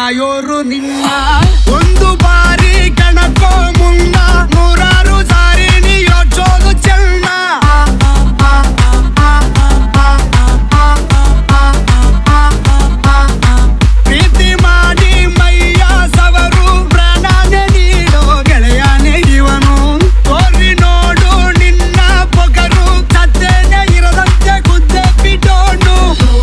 ಕಾಯೋರು ನಿನ್ನ ಒಂದು ಬಾರಿ ಕಣಕೋ ಮುನ್ನ ನೂರಾರು ಸಾರಿ ನೀ ಯೋಚೋದು ಚೆನ್ನ ಪ್ರೀತಿ ಮಾಡಿ ಮೈಯ ಸವರು ಪ್ರಾಣನೆ ನೀಡೋ ಗೆಳೆಯನೇ ಇವನು ತೋರಿ ನೋಡು ನಿನ್ನ ಪೊಗರು ಸತ್ತೇನೆ ಇರದಂತೆ ಗುದ್ದೆ ಬಿಡೋನು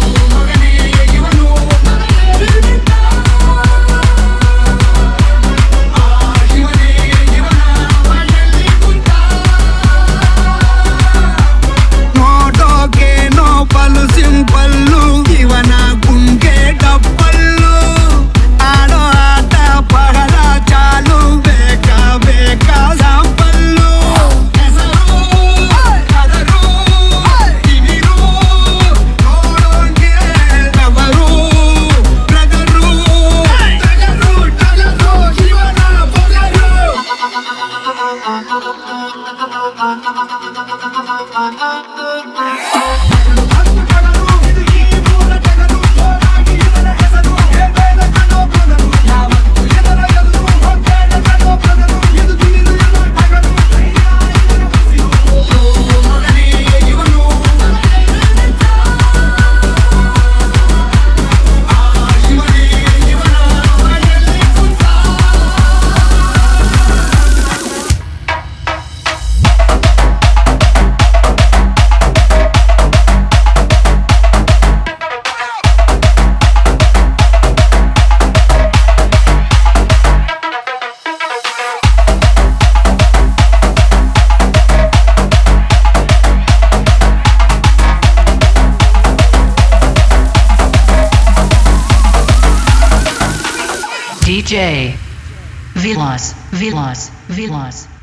ನೋಡೋಕೇನೋ ಪಲು ಸಿಂಪಲ್ಲು ಇವನ ಗುಂಗೆ ಡಬ್ಬಲ್ಲು ಆಡೋ ಆಟ ಬಹಳ ಚಾಲು ಬೇಕಾ ಬೇಕಾ ಸಾಂಪಲ್ಲು ಹೆಸರು ಕದರು ಕಿವಿರು ನೋಡೋಂಗೆ ಅವರು ಬ್ರದರು ಟಗರು ಇವನ ಪೊಗರು DJ Vilas.